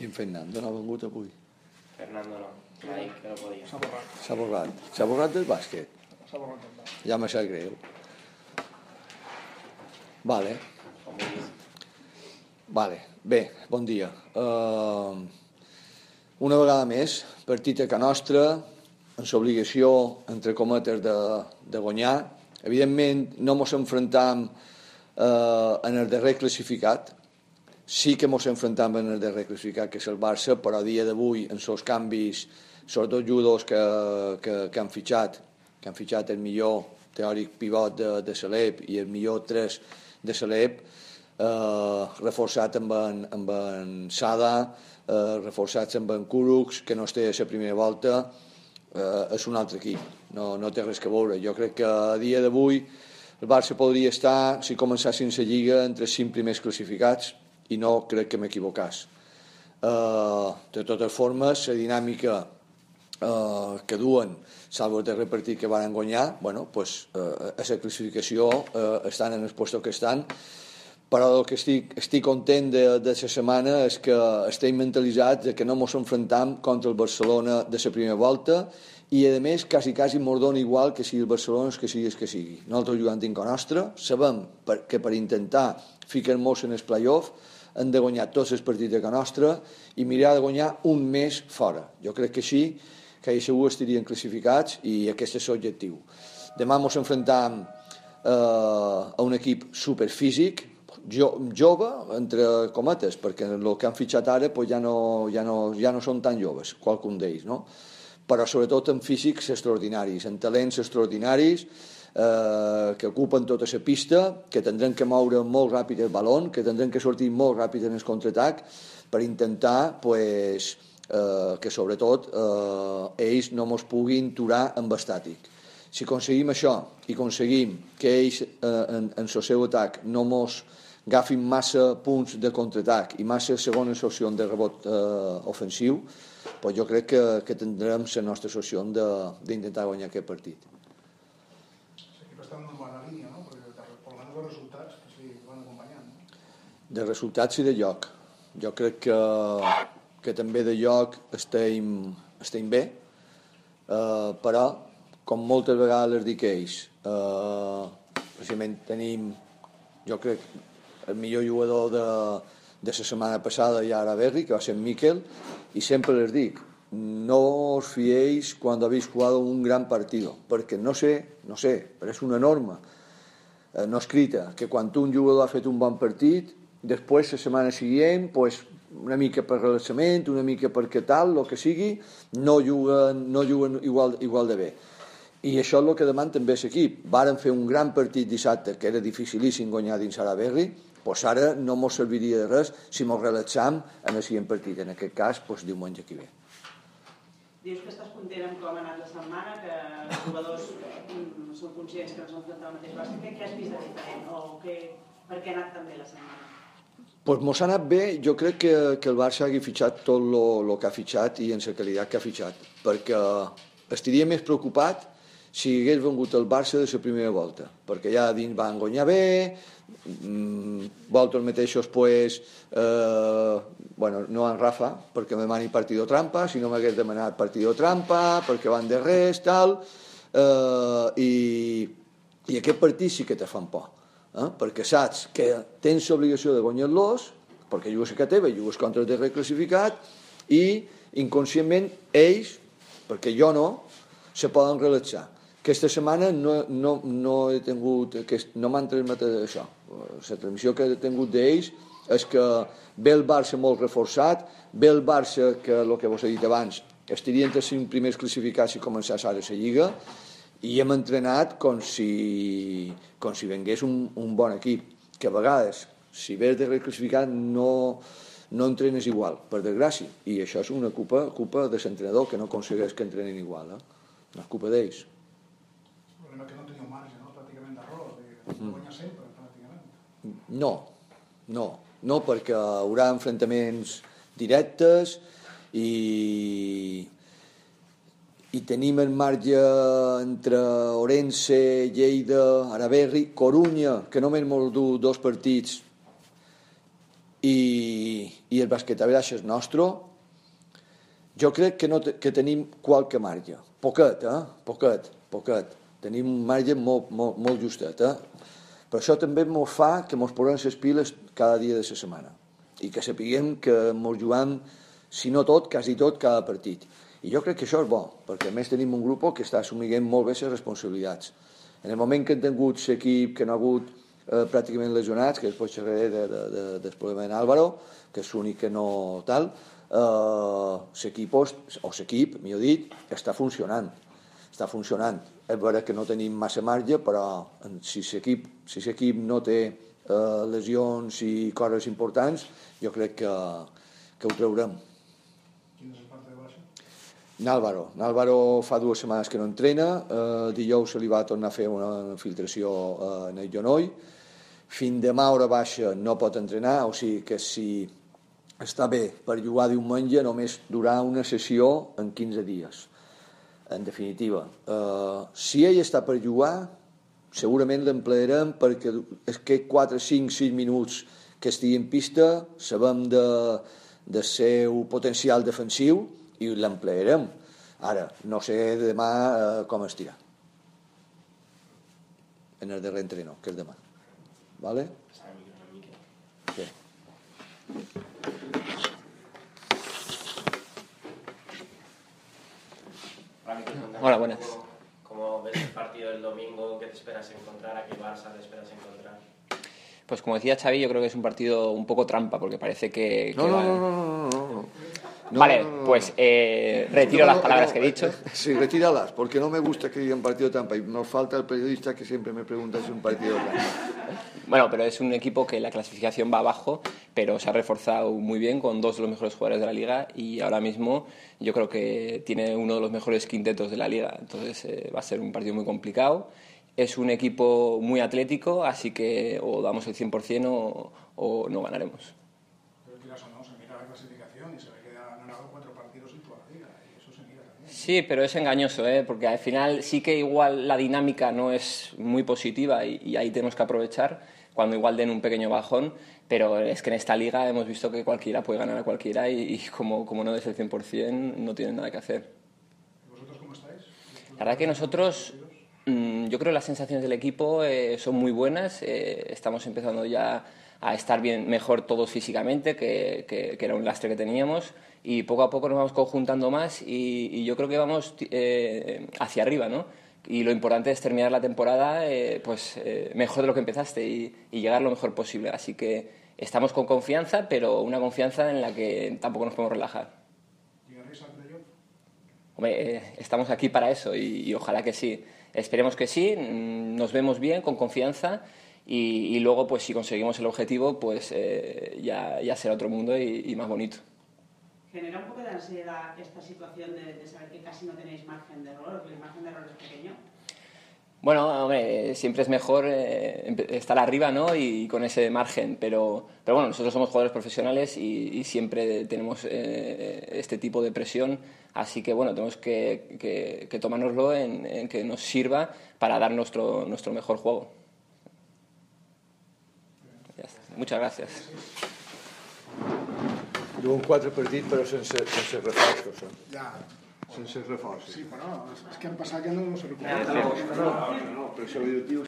I en Fernando no ha vengut avui. Fernando no, m'ha dit que no podia. S'ha borrat del bàsquet. S'ha borrat del bàsquet. Ja me sap greu. Vale. Bé, bon dia. Una vegada més, partit a Can Nostra, amb l'obligació, entre cometes, de guanyar. Evidentment, no mos enfrontam en el darrer classificat. Sí que mos enfrontam en el darrer classificat, que és el Barça, però a dia d'avui, en els canvis, sobretot jugadors que han fitxat el millor teòric pivot de Salep i el millor 3 de Salep, reforçat amb en Sada, reforçats amb en Kurucs, que no es té a la primera volta, és un altre equip, no té res que veure. Jo crec que a dia d'avui el Barça podria estar, si començassin la Lliga, entre els 5 primers classificats, i no crec que m'equivocàs. De totes formes, la dinàmica que duen, salvo el darrer partit que van guanyar, bueno, pues, a la classificació estan en els puestos que estan, però el que estic content de la setmana és que estem mentalitzats de que no ens enfrontam contra el Barcelona de la primera volta i, a més, quasi mos dona igual que sigui el Barcelona que sigui el que sigui. Nosaltres jugant dins el nostre, sabem que per intentar ficar-nos en el play-off hem de guanyar tots els partits de Can Nostra i mirar de guanyar un mes fora. Jo crec que així, que segur estarien classificats i aquest és l'objectiu. Demà ens enfrontam a un equip superfísic, jove, entre cometes, perquè el que han fitxat ara pues, ja no són tan joves, qualcun d'ells, no? Però sobretot en físics extraordinaris, en talents extraordinaris, que ocupen tota la pista, que tindran que moure molt ràpid el baló, que tindran que sortir molt ràpid en el contraatac per intentar pues, que sobretot ells no ens puguin aturar amb estàtic. Si aconseguim això i aconseguim que ells en el seu atac no ens agafin massa punts de contraatac i massa segones opcions de rebot ofensiu, pues jo crec que tindrem la nostra opció d'intentar guanyar aquest partit. Estan en bona línia, no? Perquè per almenys els resultats sí, van acompanyant. No? De resultats i de lloc. Jo crec que també de lloc estem bé, però, com moltes vegades les dic ells, precisament tenim, jo crec, el millor jugador de la setmana passada i ara Berri, que va ser Miquel, i sempre les dic, no os fiéis cuando habéis jugado un gran partido, perquè no sé, però és una norma no escrita, que quan un jugador ha fet un bon partit, després la setmana següent, pues, una mica per relaxament, una mica perquè tal, el que sigui, no juguen igual de bé. I això és el que demana també l'equip. Varen fer un gran partit dissabte, que era dificilíssim guanyar dins Araberri, pues ara no ens serviria de res si ens relaxam en el següent partit, en aquest cas, pues, diumenge que ve. Dius que estàs content amb com ha anat la setmana, que els jugadors són conscients que no s'han enfrontat al mateix bàsquet. Què has vist de diferent? O per què ha anat tan bé la setmana? Pues mos ha anat bé, jo crec que el Barça hagi fitxat tot el que ha fitxat i en la qualitat que ha fitxat, perquè estaria més preocupat si hagués vengut el Barça de la primera volta, perquè ja dins van guanyar bé, vosaltres mateixos pues, bueno, no en Rafa perquè me demani partido trampa, si no m'hagués demanat partido trampa perquè van de res, tal, i aquest partit sí que te fan por, perquè saps que tens l'obligació de guanyar-los, perquè jugues a casa teva, jugues contra el darrer classificat, i inconscientment ells, perquè jo no, se poden relaxar. Aquesta setmana no he tingut, no m'han transmet això. La transmissió que he tingut d'ells és que ve el Barça molt reforçat, ve el Barça que, el que vos he dit abans, estaria entre els 5 primers classificats si començés ara la Lliga, i hem entrenat com si vengués un bon equip, que a vegades, si ve el darrer classificat, no entrenes igual, per desgràcia, i això és una culpa de l'entrenador, que no aconsegueix que entrenin igual, no és culpa d'ells. Que no teniu marge, no? Pràcticament d'error, que guanya sempre, pràcticament. No, perquè hi haurà enfrontaments directes i tenim el marge entre Orense, Lleida, Araberri, Corunya, que només molt dur 2 partits, i el basquetabaix és nostre. Jo crec que tenim qualque marge, poquet, poquet. Tenim un marge molt justet, però això també ens fa que ens posem les piles cada dia de la setmana i que sapiguem que ens juguem, si no tot, quasi tot, cada partit. I jo crec que això és bo, perquè a més tenim un grup que està assumint molt bé les responsabilitats. En el moment que hem tingut l'equip que no ha hagut pràcticament lesionats, que després xerraré del problema d'Álvaro, que és l'únic que no tal, l'equip, millor dit, està funcionant. És vera que no tenim massa marge, però si l'equip no té lesions i coses importants, jo crec que ho traurem. Quin és el part de baixa? N'Álvaro fa 2 setmanes que no entrena, dijous se li va tornar a fer una infiltració en el genoll, fins demà hora baixa no pot entrenar, o sigui que si està bé per jugar diumenge només durarà una sessió en 15 dies. En definitiva, si ell està per jugar, segurament l'emplearem perquè és que 4, 5, 6 minuts que estigui en pista sabem del seu potencial defensiu i l'emplearem. Ara, no sé demà com estirà. En el darrer entreno, que és demà. Vale? Sí. Hola, buenas. ¿Cómo ves el partido del domingo? ¿Qué te esperas encontrar? ¿A qué Barça te esperas encontrar? Pues como decía Xavi, yo creo que es un partido un poco trampa, porque parece que... No. Vale, pues retiro las palabras que he dicho. Sí, retíralas, porque no me gusta que digan partido trampa. Y nos falta el periodista que siempre me pregunta si es un partido trampa. Bueno, pero es un equipo que la clasificación va abajo, pero se ha reforzado muy bien con 2 de los mejores jugadores de la liga y ahora mismo yo creo que tiene uno de los mejores quintetos de la liga. Entonces va a ser un partido muy complicado. Es un equipo muy atlético, así que o damos el 100% o no ganaremos. Pero quieras o no, se mira la clasificación y se ve que han ganado 4 partidos en toda la liga, y eso se mira también. Sí, pero es engañoso, porque al final sí que igual la dinámica no es muy positiva y ahí tenemos que aprovechar cuando igual den un pequeño bajón, pero es que en esta liga hemos visto que cualquiera puede ganar a cualquiera y como no des el 100% no tienen nada que hacer. ¿Y vosotros cómo estáis? La verdad que nosotros, yo creo que las sensaciones del equipo son muy buenas, estamos empezando ya a estar mejor todos físicamente, que era un lastre que teníamos, y poco a poco nos vamos conjuntando más y yo creo que vamos hacia arriba, ¿no? Y lo importante es terminar la temporada mejor de lo que empezaste y llegar lo mejor posible. Así que estamos con confianza, pero una confianza en la que tampoco nos podemos relajar. ¿Llegaréis al playoff? Hombre, estamos aquí para eso y ojalá que sí. Esperemos que sí, nos vemos bien, con confianza y luego pues si conseguimos el objetivo pues ya será otro mundo y más bonito. ¿Genera un poco de ansiedad esta situación de saber que casi no tenéis margen de error, que el margen de error es pequeño? Bueno, hombre, siempre es mejor estar arriba, ¿no? Y con ese margen, pero bueno, nosotros somos jugadores profesionales y siempre tenemos este tipo de presión, así que bueno, tenemos que tomárnoslo en que nos sirva para dar nuestro mejor juego. Ya está. Muchas gracias. Diuen 4 partits però sense reforços. Ja. Sense reforços. Sí, però és que han passat que no se recupera. No, però això ho diu